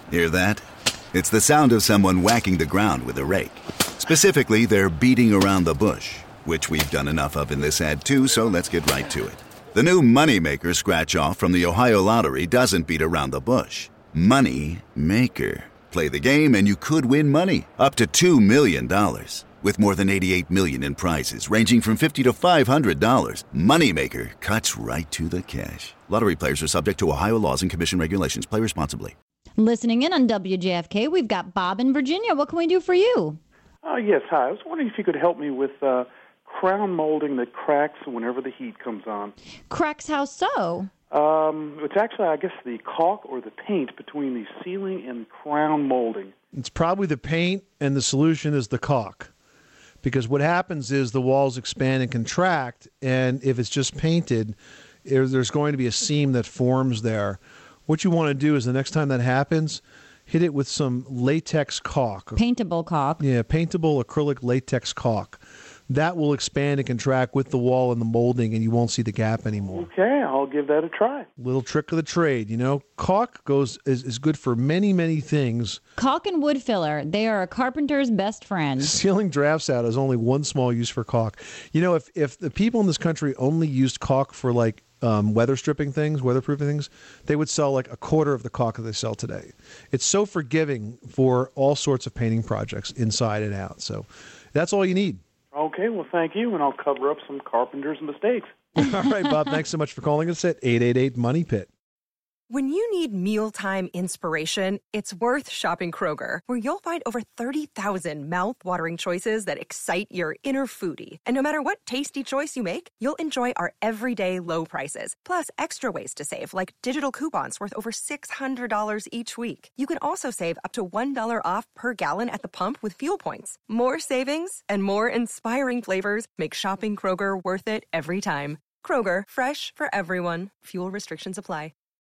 Hear that? It's the sound of someone whacking the ground with a rake. Specifically, they're beating around the bush, which we've done enough of in this ad too, so let's get right to it. The new Moneymaker scratch-off from the Ohio Lottery doesn't beat around the bush. Money Maker. Play the game and you could win money, up to $2 million. With more than $88 million in prizes, ranging from $50 to $500, Moneymaker cuts right to the cash. Lottery players are subject to Ohio laws and commission regulations. Play responsibly. Listening in on WJFK, we've got Bob in Virginia. What can we do for you? Yes, hi. I was wondering if you could help me with crown molding that cracks whenever the heat comes on. Cracks how so? It's actually, I guess, the caulk or the paint between the ceiling and crown molding. It's probably the paint, and the solution is the caulk. Because what happens is the walls expand and contract, and if it's just painted, there's going to be a seam that forms there. What you want to do is the next time that happens, hit it with some latex caulk. Paintable caulk. Yeah, paintable acrylic latex caulk. That will expand and contract with the wall and the molding, and you won't see the gap anymore. Okay, I'll give that a try. Little trick of the trade, you know. Caulk is good for many, many things. Caulk and wood filler, they are a carpenter's best friend. Sealing drafts out is only one small use for caulk. You know, if the people in this country only used caulk for like weather stripping things, weatherproofing things, they would sell like a quarter of the caulk that they sell today. It's so forgiving for all sorts of painting projects inside and out. So that's all you need. Okay, well, thank you, and I'll cover up some carpenter's mistakes. All right, Bob, thanks so much for calling us at 888-MONEY-PIT. When you need mealtime inspiration, it's worth shopping Kroger, where you'll find over 30,000 mouth-watering choices that excite your inner foodie. And no matter what tasty choice you make, you'll enjoy our everyday low prices, plus extra ways to save, like digital coupons worth over $600 each week. You can also save up to $1 off per gallon at the pump with fuel points. More savings and more inspiring flavors make shopping Kroger worth it every time. Kroger, fresh for everyone. Fuel restrictions apply.